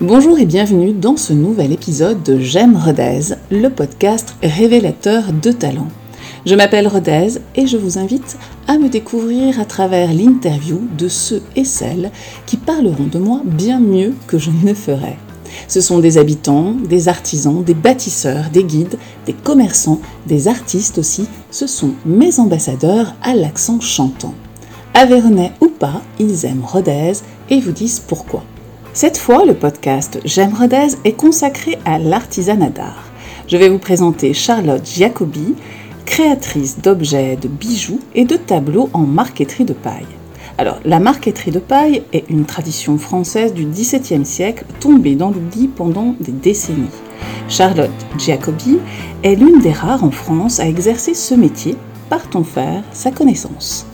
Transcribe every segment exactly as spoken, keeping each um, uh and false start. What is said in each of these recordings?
Bonjour et bienvenue dans ce nouvel épisode de J'aime Rodez, le podcast révélateur de talent. Je m'appelle Rodez et je vous invite à me découvrir à travers l'interview de ceux et celles qui parleront de moi bien mieux que je ne le ferai. Ce sont des habitants, des artisans, des bâtisseurs, des guides, des commerçants, des artistes aussi. Ce sont mes ambassadeurs à l'accent chantant. Aveyronnais ou pas, ils aiment Rodez et vous disent pourquoi. Cette fois, le podcast J'aime Rodez est consacré à l'artisanat d'art. Je vais vous présenter Charlotte Giacobbi, créatrice d'objets, de bijoux et de tableaux en marqueterie de paille. Alors, la marqueterie de paille est une tradition française du dix-septième siècle tombée dans l'oubli pendant des décennies. Charlotte Giacobbi est l'une des rares en France à exercer ce métier. Partons faire sa connaissance.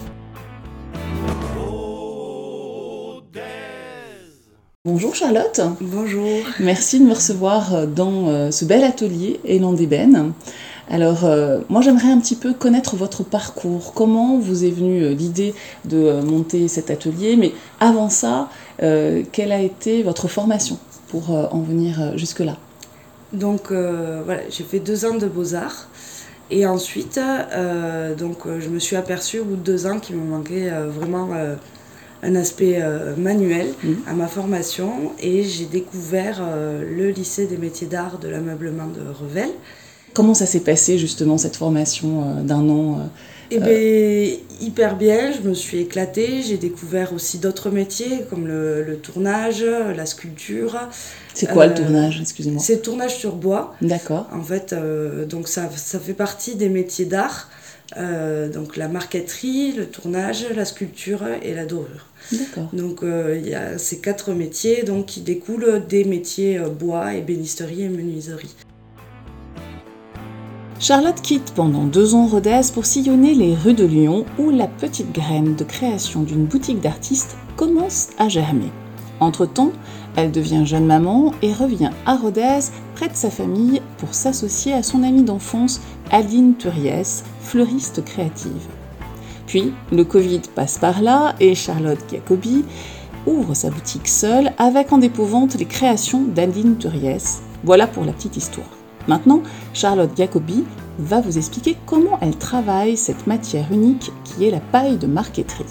Bonjour Charlotte. Bonjour. Merci de me recevoir dans ce bel atelier Élan d'ébène. Alors, euh, moi j'aimerais un petit peu connaître votre parcours. Comment vous est venue l'idée de monter cet atelier? Mais avant ça, euh, quelle a été votre formation pour euh, en venir jusque-là? Donc euh, voilà, j'ai fait deux ans de beaux-arts. Et ensuite, euh, donc, je me suis aperçue au bout de deux ans qu'il me manquait euh, vraiment... Euh, un aspect euh, manuel mmh. à ma formation et j'ai découvert euh, le lycée des métiers d'art de l'ameublement de Revel. Comment ça s'est passé justement cette formation euh, d'un an euh, Eh bien, hyper bien, je me suis éclatée, j'ai découvert aussi d'autres métiers comme le, le tournage, la sculpture. C'est quoi euh, le tournage, excusez-moi? C'est le tournage sur bois. D'accord. En fait, euh, donc ça, ça fait partie des métiers d'art. Euh, donc la marqueterie, le tournage, la sculpture et la dorure. D'accord. Donc euh, il y a ces quatre métiers donc, qui découlent des métiers euh, bois, ébénisterie et menuiserie. Charlotte quitte pendant deux ans Rodez pour sillonner les rues de Lyon où la petite graine de création d'une boutique d'artistes commence à germer. Entre-temps, elle devient jeune maman et revient à Rodez près de sa famille pour s'associer à son amie d'enfance Aline Turiès, fleuriste créative. Puis, le Covid passe par là et Charlotte Giacobbi ouvre sa boutique seule avec en dépôt-vente les créations d'Aline Turiès. Voilà pour la petite histoire. Maintenant, Charlotte Giacobbi va vous expliquer comment elle travaille cette matière unique qui est la paille de marqueterie.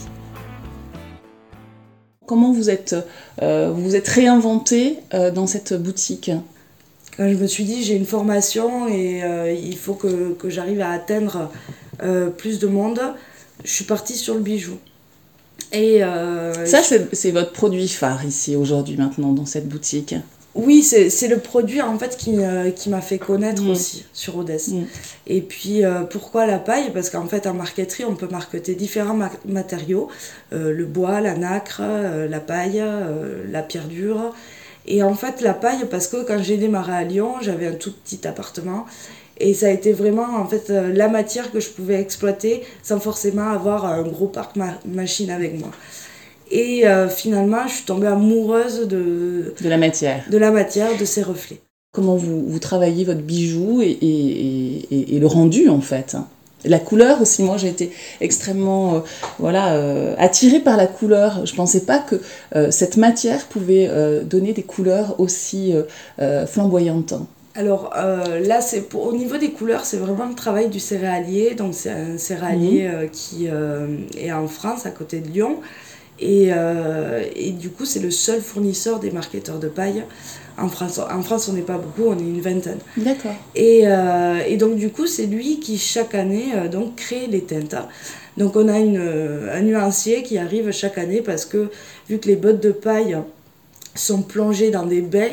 Comment vous êtes, euh, vous êtes réinventée euh, dans cette boutique? Quand je me suis dit, j'ai une formation et euh, il faut que, que j'arrive à atteindre euh, plus de monde, je suis partie sur le bijou. Et euh, Ça, je... c'est, c'est votre produit phare ici, aujourd'hui, maintenant, dans cette boutique? Oui, c'est, c'est le produit en fait qui, euh, qui m'a fait connaître mmh. aussi sur Rodez. Mmh. Et puis euh, pourquoi la paille? Parce qu'en fait en marqueterie on peut marqueter différents ma- matériaux, euh, le bois, la nacre, euh, la paille, euh, la pierre dure. Et en fait la paille, parce que quand j'ai démarré à Lyon, j'avais un tout petit appartement et ça a été vraiment en fait euh, la matière que je pouvais exploiter sans forcément avoir un gros parc ma- machine avec moi. Et euh, finalement, je suis tombée amoureuse de, de la matière, de la matière, de ses reflets. Comment vous, vous travaillez votre bijou et, et, et, et le rendu en fait. La couleur aussi, moi j'ai été extrêmement euh, voilà, euh, attirée par la couleur. Je ne pensais pas que euh, cette matière pouvait euh, donner des couleurs aussi euh, euh, flamboyantes. Alors euh, là, c'est pour, au niveau des couleurs, c'est vraiment le travail du céréalier. Donc c'est un céréalier mmh. euh, qui euh, est en France, à côté de Lyon. Et, euh, et du coup, c'est le seul fournisseur des marqueteurs de paille. En France, en France on n'est pas beaucoup, on est une vingtaine. D'accord. Et, euh, et donc, du coup, c'est lui qui, chaque année, euh, donc, crée les teintes. Donc, on a une, un nuancier qui arrive chaque année parce que, vu que les bottes de paille sont plongées dans des bains,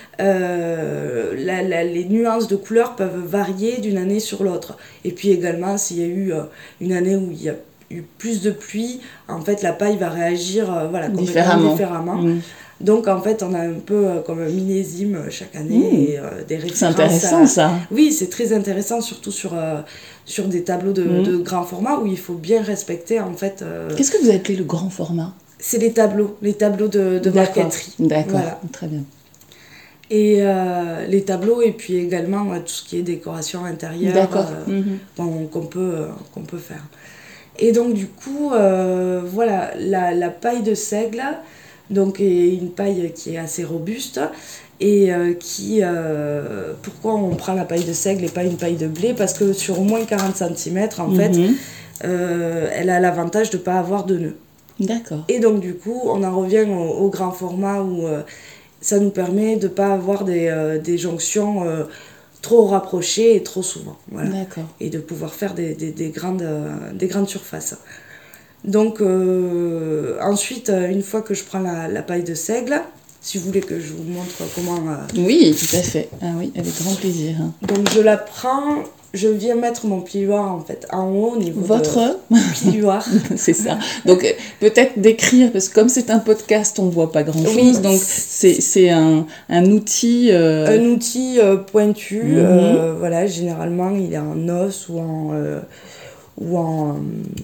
euh, la, la, les nuances de couleurs peuvent varier d'une année sur l'autre. Et puis également, s'il y a eu euh, une année où il y a eu plus de pluie, en fait la paille va réagir euh, voilà, différemment. différemment. Mmh. Donc en fait on a un peu euh, comme un millésime chaque année mmh. et euh, des références. C'est intéressant à... ça. Oui, c'est très intéressant, surtout sur, euh, sur des tableaux de, mmh. de grand format où il faut bien respecter en fait... Euh... Qu'est-ce que vous appelez le grand format? C'est les tableaux, les tableaux de, de marqueterie. D'accord, voilà. Très bien. Et euh, les tableaux et puis également euh, tout ce qui est décoration intérieure euh, mmh. bon, qu'on, peut, euh, qu'on peut faire. Et donc du coup, euh, voilà, la, la paille de seigle, Donc et une paille qui est assez robuste et euh, qui... Euh, pourquoi on prend la paille de seigle et pas une paille de blé? Parce que sur au moins quarante centimètres, en mmh. fait, euh, elle a l'avantage de ne pas avoir de nœuds. D'accord. Et donc du coup, on en revient au, au grand format où euh, ça nous permet de ne pas avoir des, euh, des jonctions euh, trop rapprochées et trop souvent. Voilà. D'accord. Et de pouvoir faire des, des, des, grandes, euh, des grandes surfaces. Donc euh, ensuite, une fois que je prends la, la paille de seigle, si vous voulez que je vous montre comment... Euh... Oui, tout à fait. Ah oui, avec grand plaisir. Donc je la prends... Je viens mettre mon plioir en fait en haut au niveau Votre de plioir. C'est ça. Donc peut-être décrire, parce que comme c'est un podcast, on ne voit pas grand-chose. Oui. Donc c'est, c'est un, un outil... Euh... Un outil euh, pointu. Mm-hmm. Euh, voilà, généralement il est en os ou en, euh, ou en,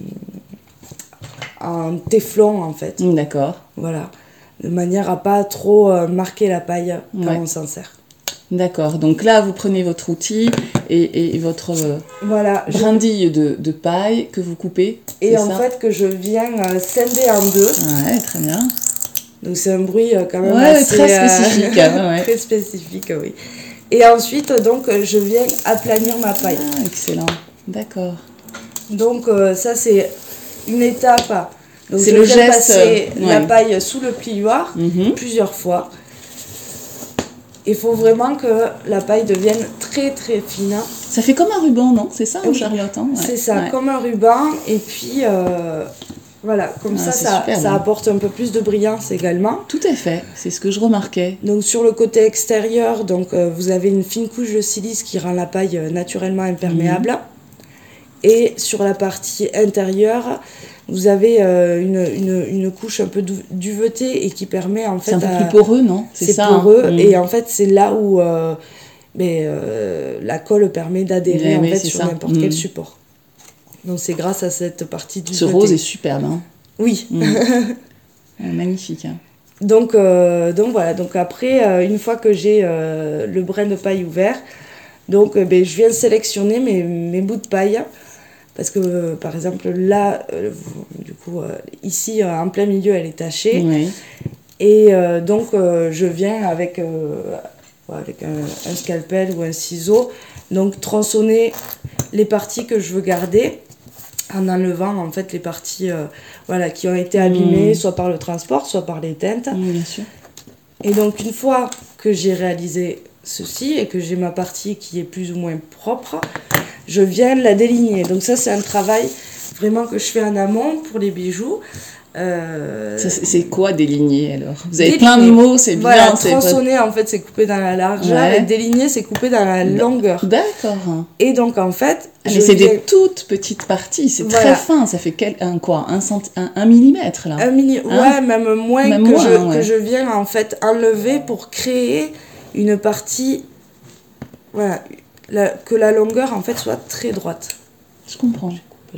en téflon en fait. D'accord. Voilà. De manière à pas trop euh, marquer la paille quand ouais. on s'en sert. D'accord, donc là vous prenez votre outil et, et votre voilà, brindille je... de, de paille que vous coupez. Et en ça fait que je viens euh, scinder en deux. Ouais, très bien. Donc c'est un bruit euh, quand même ouais, assez très spécifique. Euh, ouais. Très spécifique, oui. Et ensuite, donc, je viens aplanir ma paille. Ah, excellent, d'accord. Donc euh, ça c'est une étape. Donc, c'est je le viens geste. passer Ouais. la paille sous le plioir mm-hmm. plusieurs fois. Il faut vraiment que la paille devienne très très fine. Ça fait comme un ruban, non? C'est ça, oui, Charlotte hein ouais. C'est ça, ouais. comme un ruban. Et puis, euh, voilà, comme ah, ça, ça, super, ça apporte un peu plus de brillance également. Tout à fait, c'est ce que je remarquais. Donc sur le côté extérieur, donc, euh, vous avez une fine couche de silice qui rend la paille naturellement imperméable. Mmh. Et sur la partie intérieure, vous avez euh, une, une, une couche un peu duvetée et qui permet en fait... C'est un peu à... plus poreux, non? C'est, c'est ça, poreux hein. Et en fait c'est là où euh, mais, euh, la colle permet d'adhérer en oui, fait, sur ça. n'importe mmh. quel support. Donc c'est grâce à cette partie duvetée. Ce rose est superbe. Hein. Oui. Mmh. Ouais, magnifique. Hein. Donc, euh, donc voilà, donc après, euh, une fois que j'ai euh, le brin de paille ouvert, donc, euh, ben, je viens sélectionner mes, mes bouts de paille. Parce que, euh, par exemple, là, euh, du coup, euh, ici, euh, en plein milieu, elle est tachée. Oui. Et euh, donc, euh, je viens avec, euh, avec un, un scalpel ou un ciseau, donc tronçonner les parties que je veux garder en enlevant, en fait, les parties euh, voilà, qui ont été abîmées, mmh. soit par le transport, soit par les teintes. Mmh, bien sûr. Et donc, une fois que j'ai réalisé ceci et que j'ai ma partie qui est plus ou moins propre, je viens la déligner. Donc ça, c'est un travail vraiment que je fais en amont pour les bijoux. Euh... Ça, c'est, c'est quoi déligner alors? Vous avez déligner. Plein de mots, c'est bien. Voilà, c'est tronçonner pas... en fait, c'est couper dans la largeur ouais. Et déligner, c'est couper dans la longueur. D'accord. Et donc en fait, ah, mais c'est viens... des toutes petites parties, c'est voilà. Très fin. Ça fait quel... un quoi, un, centi... un, un millimètre là. Un milli... hein? Ouais, même moins même que, moins, je, ouais. que je viens en fait enlever pour créer une partie, voilà, la... que la longueur en fait soit très droite. Je comprends.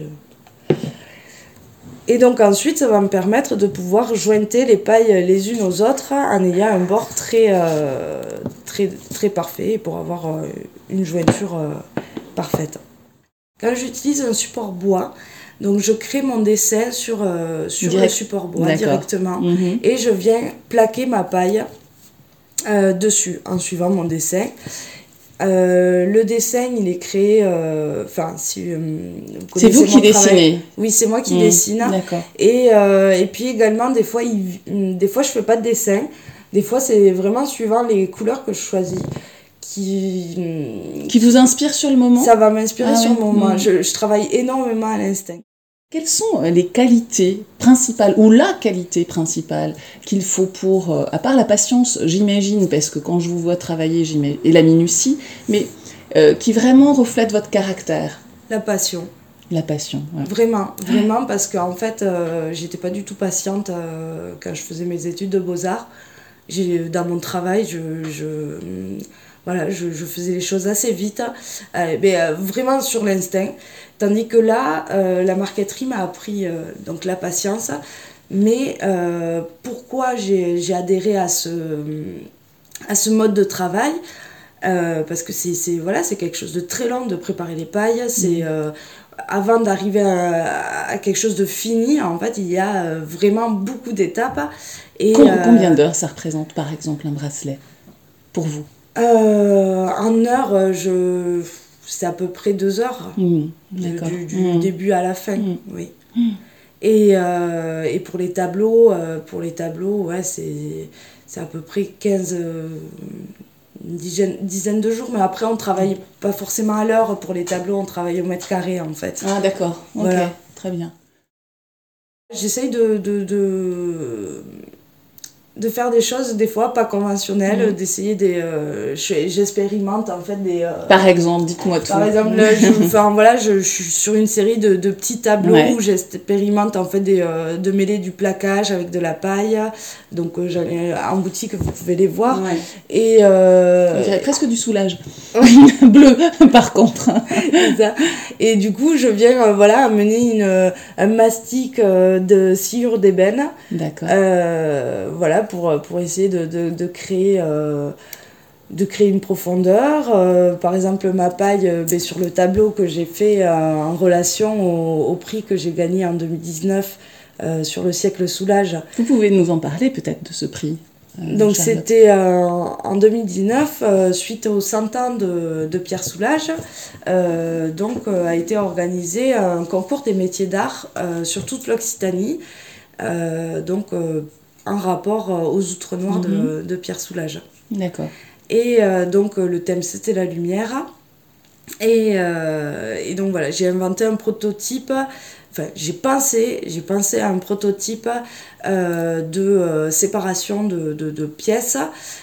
Et donc ensuite, ça va me permettre de pouvoir jointer les pailles les unes aux autres en ayant un bord très, euh, très, très parfait pour avoir euh, une jointure euh, parfaite. Quand j'utilise un support bois, donc je crée mon dessin sur, euh, sur Direct. le support bois D'accord. directement mmh. Et je viens plaquer ma paille euh, dessus en suivant mon dessin. Euh, le dessin, il est créé. Enfin, euh, si. Euh, vous c'est vous qui dessinez. Oui, c'est moi qui mmh, dessine. D'accord. Et, euh, et puis également, des fois, il, des fois, je fais pas de dessin. Des fois, c'est vraiment suivant les couleurs que je choisis. Qui, qui vous inspire sur le moment. Ça va m'inspirer ah, sur ouais. le moment. Mmh. Je, je travaille énormément à l'instinct. Quelles sont les qualités principales, ou la qualité principale qu'il faut pour, euh, à part la patience, j'imagine, parce que quand je vous vois travailler, j'imagine, et la minutie, mais euh, qui vraiment reflète votre caractère? La passion. La passion, ouais. Vraiment, vraiment, parce qu'en fait, euh, j'étais pas du tout patiente euh, quand je faisais mes études de beaux-arts. J'ai, dans mon travail, je... je Voilà, je, je faisais les choses assez vite, euh, mais euh, vraiment sur l'instinct. Tandis que là, euh, la marqueterie m'a appris euh, donc la patience. Mais euh, pourquoi j'ai, j'ai adhéré à ce, à ce mode de travail euh, parce que c'est, c'est, voilà, c'est quelque chose de très long de préparer les pailles. C'est, euh, avant d'arriver à, à quelque chose de fini, en fait, il y a euh, vraiment beaucoup d'étapes. Et, Com- euh, combien d'heures ça représente, par exemple, un bracelet, pour vous? euh, En heure, je... c'est à peu près deux heures, mmh, du, du, du mmh. début à la fin, mmh. oui. Mmh. Et, euh, et pour les tableaux, euh, pour les tableaux, ouais, c'est, c'est à peu près quinze... Euh, une dizaine, dizaine de jours, mais après on travaille pas forcément à l'heure pour les tableaux, on travaille au mètre carré en fait. Ah d'accord, ok, voilà. Très bien. J'essaye de, de, de, de faire des choses des fois pas conventionnelles, mmh. d'essayer des... Euh, j'expérimente en fait des... Euh, par exemple, dites-moi tout. Par exemple, là, je, enfin, voilà, je, je suis sur une série de, de petits tableaux ouais. où j'expérimente en fait des, euh, de mêler du plaquage avec de la paille. Donc euh, j'allais en boutique, vous pouvez les voir. Ouais. Et euh... on dirait presque du soulage. Bleu, par contre. Ça. Et du coup, je viens euh, voilà, amener une, un mastic euh, de sciure d'ébène. D'accord. Euh, voilà, pour, pour essayer de, de, de créer... Euh, de créer une profondeur. Euh, par exemple, ma paille, euh, ben, sur le tableau que j'ai fait euh, en relation au, au prix que j'ai gagné en deux mille dix-neuf euh, sur le siècle Soulage. Vous pouvez nous en parler peut-être de ce prix euh, Donc Charlotte. C'était euh, en deux mille dix-neuf, euh, suite aux cent ans de, de Pierre Soulages, euh, donc euh, a été organisé un concours des métiers d'art euh, sur toute l'Occitanie, euh, donc euh, en rapport aux outres noirs mm-hmm. de, de Pierre Soulages. D'accord. Et euh, donc euh, le thème c'était la lumière. Et, euh, et donc voilà, j'ai inventé un prototype, enfin j'ai pensé, j'ai pensé à un prototype euh, de euh, séparation de, de, de pièces,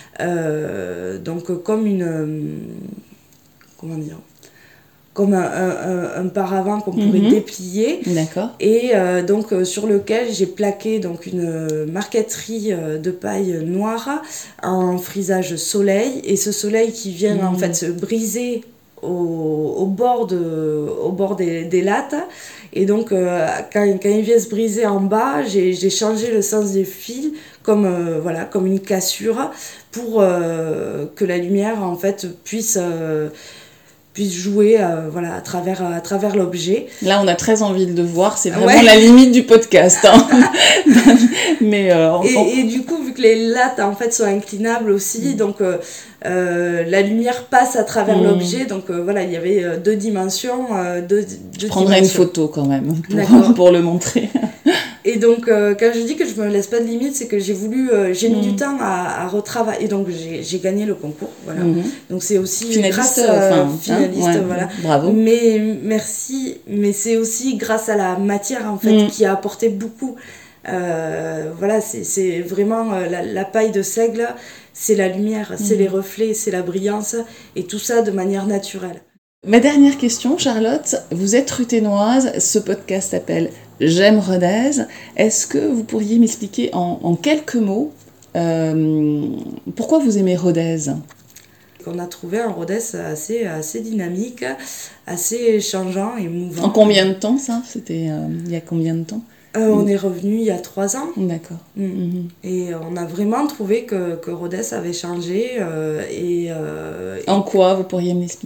euh, donc comme une... Euh, comment dire comme un, un, un paravent qu'on pourrait mmh. déplier. D'accord. Et euh, donc euh, sur lequel j'ai plaqué donc une marqueterie euh, de paille noire en frisage soleil. Et ce soleil qui vient mmh. en fait se briser au, au bord, de, au bord des, des lattes. Et donc euh, quand, quand il vient se briser en bas, j'ai, j'ai changé le sens des fils comme, euh, voilà, comme une cassure pour euh, que la lumière en fait puisse... Euh, puisse jouer euh, voilà, à travers, à travers l'objet. Là, on a très envie de le voir, c'est vraiment ouais. la limite du podcast. Hein. Mais, euh, on, et, on... et du coup, vu que les lattes en fait, sont inclinables aussi, mmh. donc euh, euh, la lumière passe à travers mmh. l'objet. Donc euh, voilà, il y avait euh, deux dimensions. Euh, deux, deux je prendrai dimensions. une photo quand même pour, pour le montrer. Et donc, euh, quand je dis que je me laisse pas de limite, c'est que j'ai voulu, euh, j'ai mis mmh. du temps à, à retravailler. Et donc, j'ai, j'ai gagné le concours. Voilà. Mmh. Donc, c'est aussi finaliste, grâce à enfin, finaliste, hein, ouais, voilà. Bravo. Mais merci. Mais c'est aussi grâce à la matière en fait mmh. qui a apporté beaucoup. Euh, voilà, c'est, c'est vraiment euh, la, la paille de seigle, c'est la lumière, mmh. c'est les reflets, c'est la brillance, et tout ça de manière naturelle. Ma dernière question, Charlotte, vous êtes ruthénoise, ce podcast s'appelle J'aime Rodez. Est-ce que vous pourriez m'expliquer en, en quelques mots euh, pourquoi vous aimez Rodez ? On a trouvé un Rodez assez, assez dynamique, assez changeant et mouvant. En combien de temps ça ? C'était euh, il y a combien de temps ? Euh, on est revenu il y a trois ans. D'accord. Mmh. Mmh. Et on a vraiment trouvé que, que Rodez avait changé. Euh, et, euh, en quoi, vous pourriez m'expliquer ?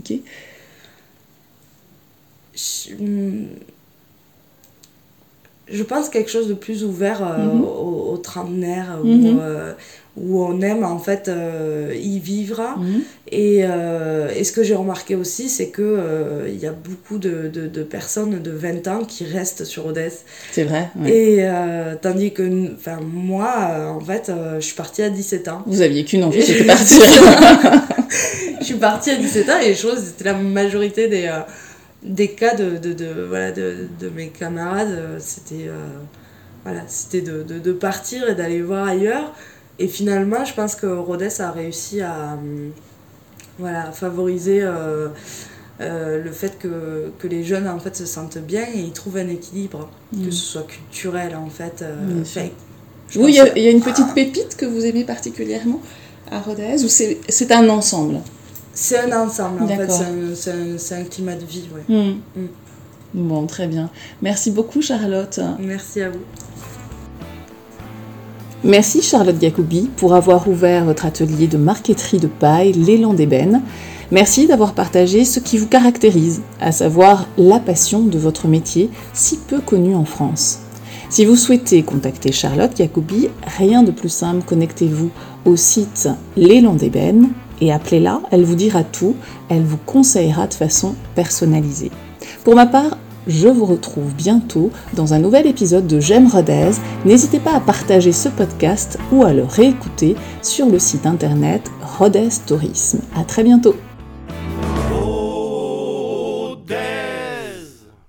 Je, je pense quelque chose de plus ouvert euh, mmh. aux, aux trentenaires, mmh. où, euh, où on aime en fait euh, y vivre. Mmh. Et, euh, et ce que j'ai remarqué aussi, c'est qu'il euh, y a beaucoup de, de, de personnes de vingt ans qui restent sur Rodez. C'est vrai. Ouais. Et euh, tandis que moi, euh, en fait, euh, je suis partie à dix-sept ans. Vous aviez qu'une envie, c'était partir. Je suis partie à dix-sept ans et les choses, c'était la majorité des... Euh, des cas de, de, de, voilà, de, de mes camarades, c'était, euh, voilà, c'était de, de, de partir et d'aller voir ailleurs. Et finalement, je pense que Rodez a réussi à, voilà, favoriser euh, euh, le fait que, que les jeunes en fait, se sentent bien et ils trouvent un équilibre, mmh. que ce soit culturel en fait. Euh, fait oui, il y, a, il y a une petite pépite que vous aimez particulièrement à Rodez ou c'est, c'est un ensemble ? C'est un ensemble, en D'accord. fait, c'est un, c'est, un, c'est un climat de vie, ouais. Mmh. Mmh. Bon, très bien. Merci beaucoup, Charlotte. Merci à vous. Merci, Charlotte Giacobbi, pour avoir ouvert votre atelier de marqueterie de paille, l'élan d'ébène. Merci d'avoir partagé ce qui vous caractérise, à savoir la passion de votre métier si peu connu en France. Si vous souhaitez contacter Charlotte Jacobi, rien de plus simple, connectez-vous au site L'élan d'ébène et appelez-la, elle vous dira tout, elle vous conseillera de façon personnalisée. Pour ma part, je vous retrouve bientôt dans un nouvel épisode de J'aime Rodez. N'hésitez pas à partager ce podcast ou à le réécouter sur le site internet Rodez Tourisme. À très bientôt.